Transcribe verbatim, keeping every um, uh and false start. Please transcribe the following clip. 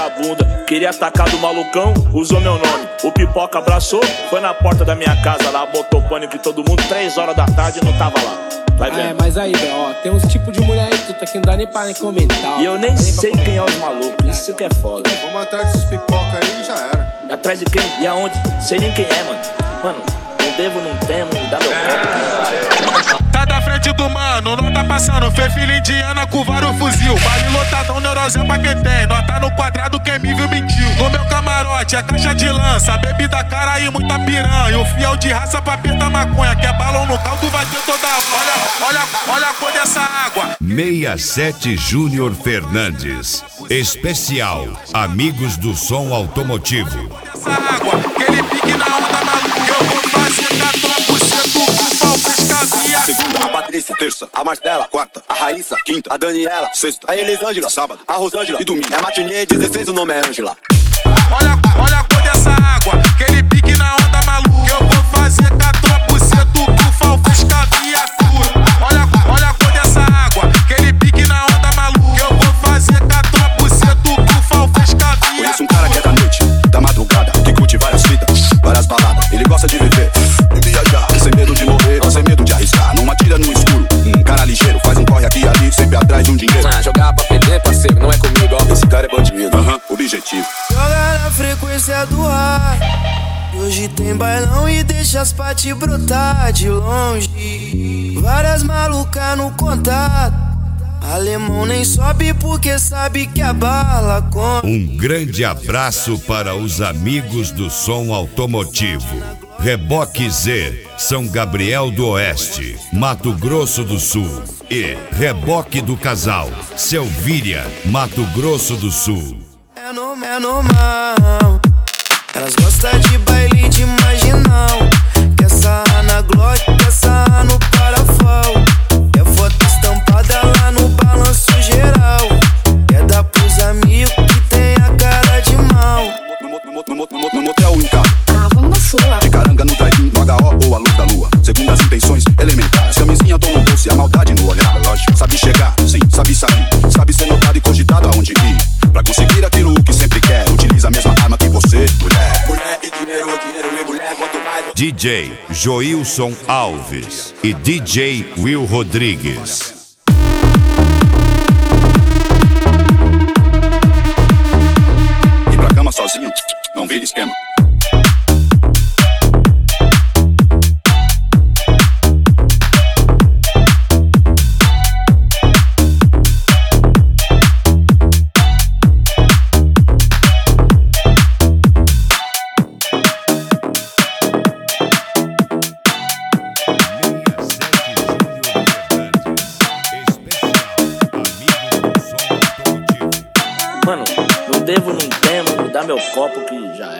vagabunda. Queria atacar do malucão, usou meu nome. O Pipoca abraçou, foi na porta da minha casa lá, botou pânico em todo mundo. Três horas da tarde e não tava lá. Vai vendo. É, mas aí, ó, tem uns tipos de mulher aí, tu que não dá nem pra nem comentar. E eu nem sei quem é os malucos, isso que é foda. Vamos atrás desses pipoca aí e já era. Atrás de quem? E aonde? Sei nem quem é, mano. Mano, não devo, não temo, dá meu copo. Tá da frente do mano, não tá passando. Fez filha indiana com vários fuzil. Baile lotadão, neurose pra quem tem. Nós tá no quadrado, quem me viu mentiu. No meu camarote é caixa de lança, bebida cara e muita piranha. O fiel de raça pra apertar maconha. Quer balão no caldo, vai ter toda a... Olha, olha, olha a cor dessa água. sessenta e sete Júnior Fernandes. Especial Amigos do Som Automotivo. Essa água, aquele pique na onda maluco. Eu vou fazer quatorze por cento com pau pescadinha. Segunda, a Patrícia, terça, a Marcela, quarta, a Raíssa, quinta, a Daniela, sexta, a Elisângela, sábado, a Rosângela e domingo. É matinê, dezesseis, o nome é Ângela. Olha, olha a cor dessa água, aquele pique na onda maluco. Eu vou fazer quatorze por cento com pau pescadinha. Olha, olha a cor dessa água, aquele pique na onda maluco. Eu vou fazer quatorze por cento com pau pescadinha. Conheço um cara que é da noite, da madrugada, que curte várias fitas, várias baladas. Ele gosta de viver e viajar, sem medo de morrer, sem medo de arriscar. Não atira no escuro, um cara ligeiro, faz um corre aqui e ali, sempre atrás de um dinheiro. Ah, jogar pra perder, parceiro, não é comigo, ó. Esse cara é bandido, aham, uhum, objetivo. Joga na frequência do ar. Hoje tem bailão e deixa as paty brotar de longe. Várias malucas no contato. Alemão nem sobe porque sabe que a bala come. Um grande abraço para os amigos do som automotivo. Reboque Z, São Gabriel do Oeste, Mato Grosso do Sul. E Reboque do Casal, Selvíria, Mato Grosso do Sul. É normal, é normal. Elas gostam de baile de marginal. Quer sarrar na Glock, quer sarrar no Parafal. Quer foto estampada lá no balanço geral. Quer dar pros amigos que tem a cara de mal. No, no, no, no, no, no motel em carro. Ah, vamos na sua. De caranga no drive-in, no H O ou a luz da lua. Segundo as intenções elementares, camisinha toma doce, a maldade no olhar. Lógico, sabe chegar, sim, sabe sair. Sabe ser notado e cogitado aonde ir. Pra conseguir aquilo que sempre quer, utiliza a mesma arma que você, mulher. Mulher e dinheiro, dinheiro e mulher, quanto mais... D J Joilson Alves e D J Will Rodrigues. Ir pra cama sozinho, não vira esquema. Mano, não devo, não temo, me dá meu copo que já é.